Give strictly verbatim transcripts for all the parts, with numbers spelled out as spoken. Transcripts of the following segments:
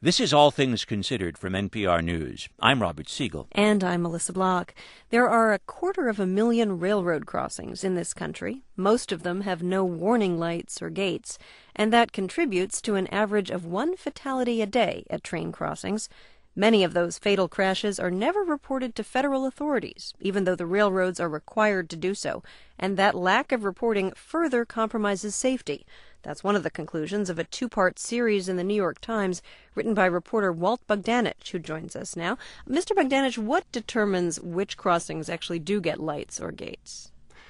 This is All Things Considered from N P R News. I'm Robert Siegel. And I'm Melissa Block. There are a quarter of a million railroad crossings in this country. Most of them have no warning lights or gates, and that contributes to an average of one fatality a day at train crossings. Many of those fatal crashes are never reported to federal authorities, even though the railroads are required to do so, and that lack of reporting further compromises safety. That's one of the conclusions of a two-part series in the New York Times written by reporter Walt Bogdanich, who joins us now. Mister Bogdanich, what determines which crossings actually do get lights or gates?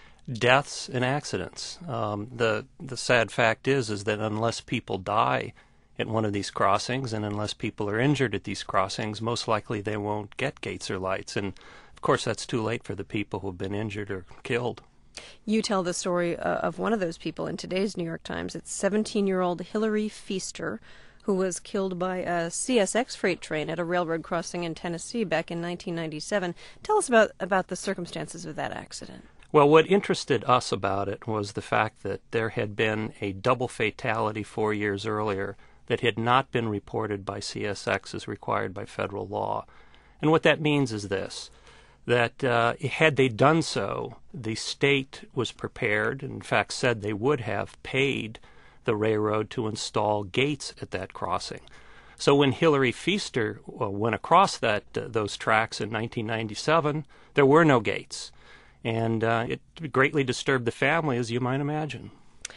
Deaths and accidents. Um, the the sad fact is is that unless people die at one of these crossings and unless people are injured at these crossings, most likely they won't get gates or lights. And, of course, that's too late for the people who have been injured or killed. You tell the story uh, of one of those people in today's New York Times. It's seventeen-year-old Hillary Feaster, who was killed by a C S X freight train at a railroad crossing in Tennessee back in nineteen ninety-seven. Tell us about, about the circumstances of that accident. Well, what interested us about it was the fact that there had been a double fatality four years earlier that had not been reported by C S X as required by federal law. And what that means is this, that uh, had they done so, the state was prepared, in fact said they would have paid the railroad to install gates at that crossing. So when Hillary Feaster uh, went across that uh, those tracks in nineteen ninety-seven, there were no gates. And uh, it greatly disturbed the family, as you might imagine.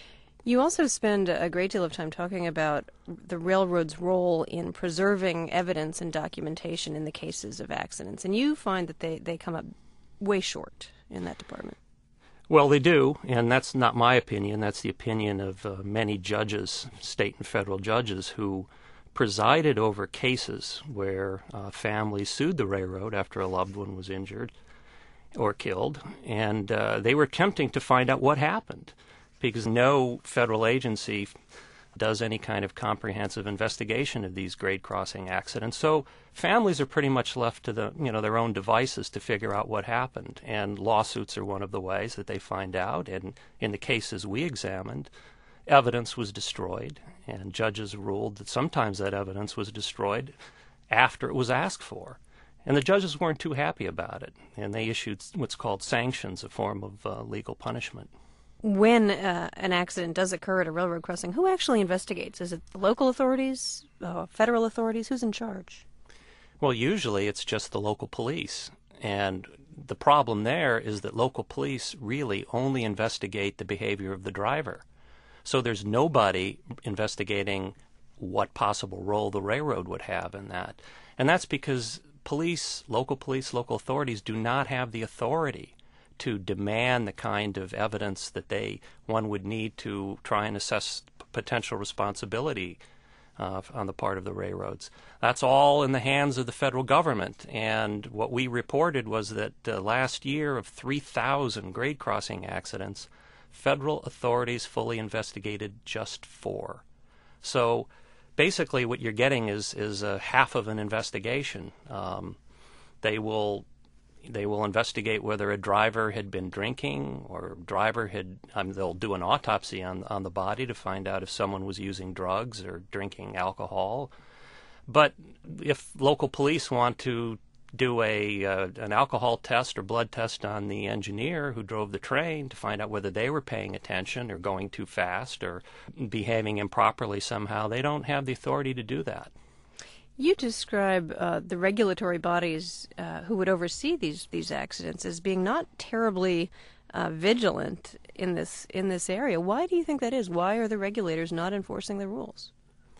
You also spend a great deal of time talking about the railroad's role in preserving evidence and documentation in the cases of accidents, and you find that they, they come up way short in that department. Well, they do, and that's not my opinion. That's the opinion of uh, many judges, state and federal judges, who presided over cases where uh, families sued the railroad after a loved one was injured or killed, and uh, they were attempting to find out what happened, because no federal agency does any kind of comprehensive investigation of these grade crossing accidents. So families are pretty much left to the, you know, their own devices to figure out what happened. And lawsuits are one of the ways that they find out. And in the cases we examined, evidence was destroyed, and judges ruled that sometimes that evidence was destroyed after it was asked for. And the judges weren't too happy about it, and they issued what's called sanctions, a form of uh, legal punishment. When uh, an accident does occur at a railroad crossing, who actually investigates? Is it the local authorities, uh, federal authorities? Who's in charge? Well, usually it's just the local police. And the problem there is that local police really only investigate the behavior of the driver. So there's nobody investigating what possible role the railroad would have in that. And that's because police, local police, local authorities do not have the authority to demand the kind of evidence that they one would need to try and assess potential responsibility uh, on the part of the railroads. That's all in the hands of the federal government. And what we reported was that uh, last year of three thousand grade crossing accidents, federal authorities fully investigated just four. So basically what you're getting is, is a half of an investigation. Um, they will They will investigate whether a driver had been drinking or driver had, um, they'll do an autopsy on, on the body to find out if someone was using drugs or drinking alcohol. But if local police want to do a uh, an alcohol test or blood test on the engineer who drove the train to find out whether they were paying attention or going too fast or behaving improperly somehow, they don't have the authority to do that. You describe uh, the regulatory bodies uh, who would oversee these these accidents as being not terribly uh, vigilant in this in this area. Why do you think that is? Why are the regulators not enforcing the rules?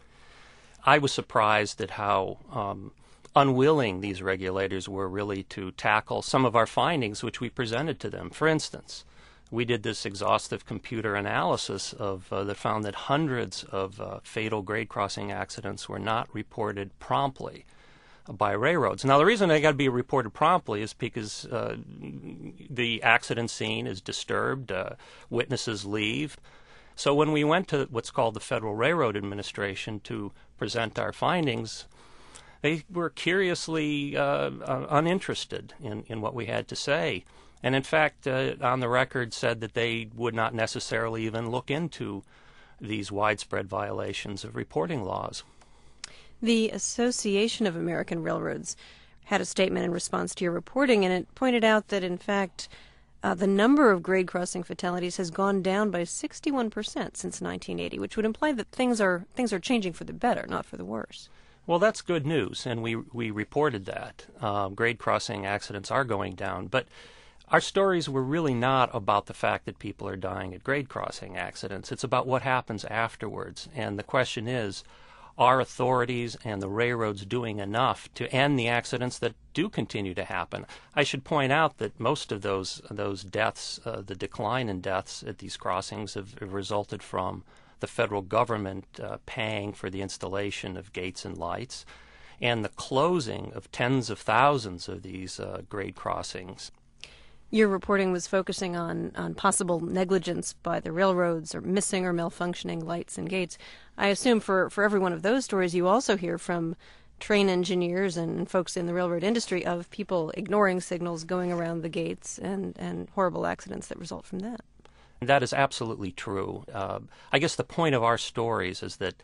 I was surprised at how um, unwilling these regulators were really to tackle some of our findings which we presented to them. For instance, we did this exhaustive computer analysis of uh, that found that hundreds of uh, fatal grade crossing accidents were not reported promptly by railroads. Now, the reason they got to be reported promptly is because uh, the accident scene is disturbed, uh, witnesses leave. So when we went to what's called the Federal Railroad Administration to present our findings, they were curiously uh, uh, uninterested in, in what we had to say. And in fact, uh, on the record said that they would not necessarily even look into these widespread violations of reporting laws. The Association of American Railroads had a statement in response to your reporting, and it pointed out that, in fact, uh, the number of grade crossing fatalities has gone down by sixty-one percent since nineteen eighty, which would imply that things are things are changing for the better, not for the worse. Well, that's good news, and we we reported that. Uh, grade crossing accidents are going down, but our stories were really not about the fact that people are dying at grade crossing accidents. It's about what happens afterwards, and the question is, are authorities and the railroads doing enough to end the accidents that do continue to happen? I should point out that most of those those deaths, uh, the decline in deaths at these crossings, have, have resulted from the federal government uh, paying for the installation of gates and lights and the closing of tens of thousands of these uh, grade crossings. Your reporting was focusing on, on possible negligence by the railroads or missing or malfunctioning lights and gates. I assume for, for every one of those stories you also hear from train engineers and folks in the railroad industry of people ignoring signals, going around the gates, and, and horrible accidents that result from that. That is absolutely true. Uh, I guess the point of our stories is that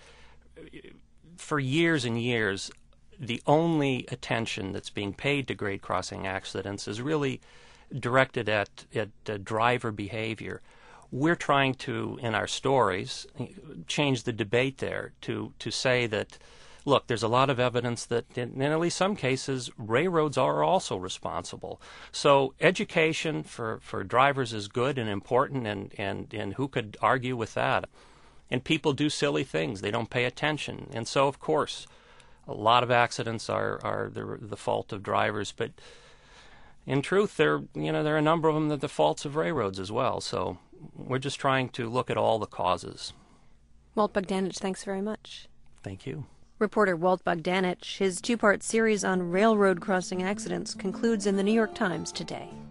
for years and years, the only attention that's being paid to grade crossing accidents is really directed at, at uh, driver behavior. We're trying to, in our stories, change the debate there to, to say that, look, there's a lot of evidence that in, in at least some cases, railroads are also responsible. So education for, for drivers is good and important, and, and, and who could argue with that? And people do silly things. They don't pay attention. And so, of course, a lot of accidents are, are the, the fault of drivers, but in truth, there you know there are a number of them that are the faults of railroads as well. So we're just trying to look at all the causes. Walt Bogdanich, thanks very much. Thank you. Reporter Walt Bogdanich, his two-part series on railroad crossing accidents concludes in the New York Times today.